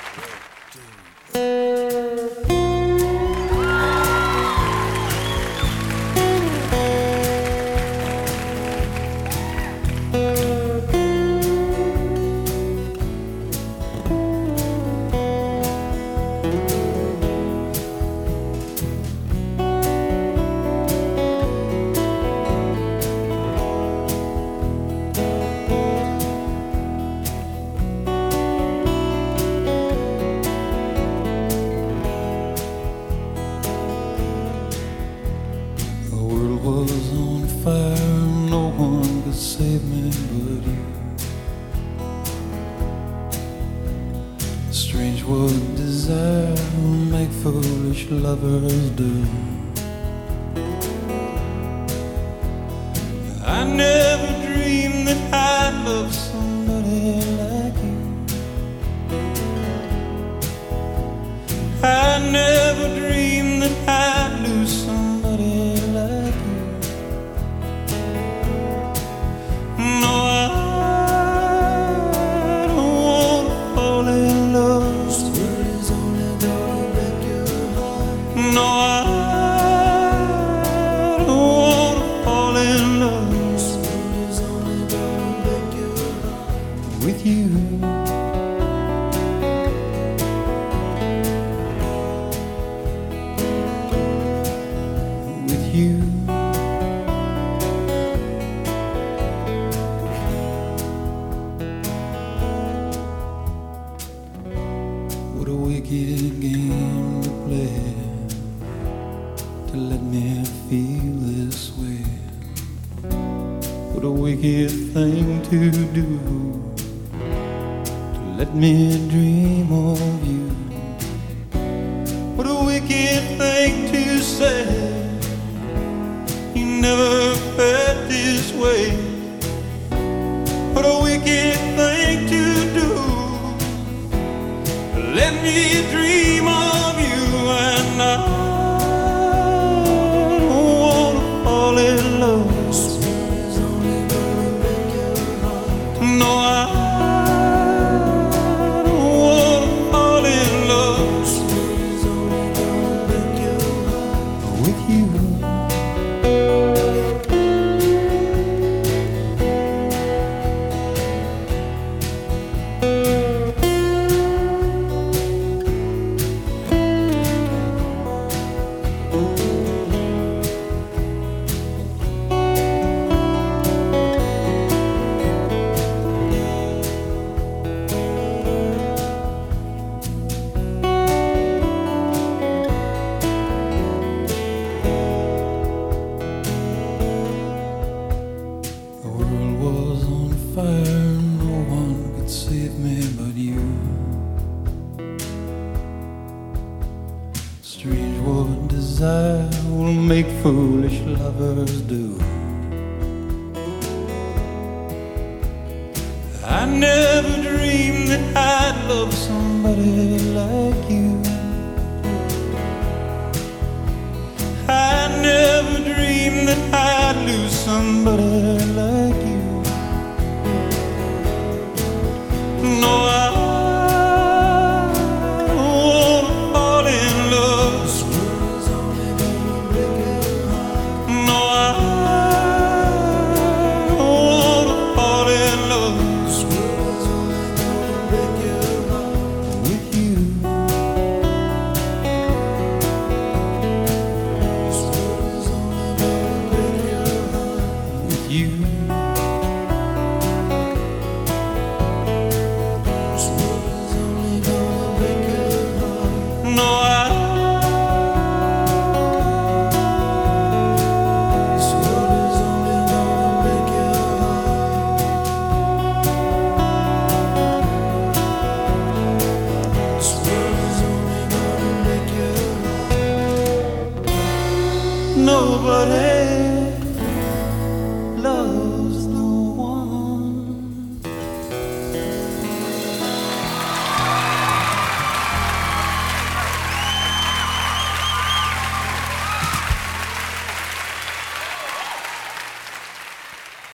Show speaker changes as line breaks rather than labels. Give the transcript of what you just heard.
Was on fire, no one could save me but you. Strange what desire will make foolish lovers do. I never dreamed that I'd love somebody like you. I never dreamed that I'd lose somebody like you. No, I don't want to fall in love. This world is only gonna break your heart. No, I don't want to fall in love. This world is only gonna break your heart with you. With you. What a wicked game to play, to let me feel this way. What a wicked thing to do, to let me dream of you. What a wicked thing to say, you never felt this way. What a wicked thing to do, let me dream of you. And I don't wanna fall in love. This world is only gonna break your heart. No, I don't wanna fall in love. This world is only gonna break your heart with you. The world was on fire, no one could save me but you. Strange what desire will make foolish lovers do. I never dreamed that I'd love somebody like you. I never dreamed that I'd lose somebody like you. No, I don't wanna fall in love. This world is only gonna break your heart. No, I don't wanna fall in love. This world is only gonna break your heart with you. This world is only gonna break your heart with you. This world is only gonna break your heart. No, this world is only gonna break your heart. This world is only gonna break your heart. Nobody